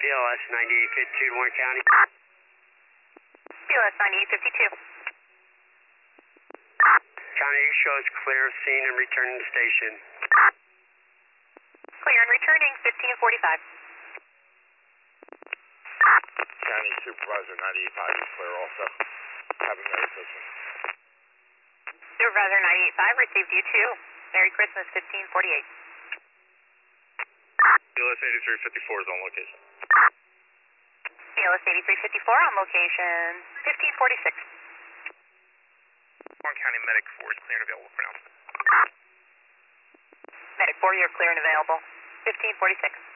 BLS 9852 Warren County. BLS 9852. County shows clear of scene and returning to station. Clear and returning, 1545. County Supervisor 985 is clear also. Have a Merry Christmas. Supervisor 985 received you too. Merry Christmas, 1548. BLS 8354 is on location. BLS 8354 on location, 1546. Warren County Medic 4 is clear and available for announcement. Medic 4, you're clear and available, 1546.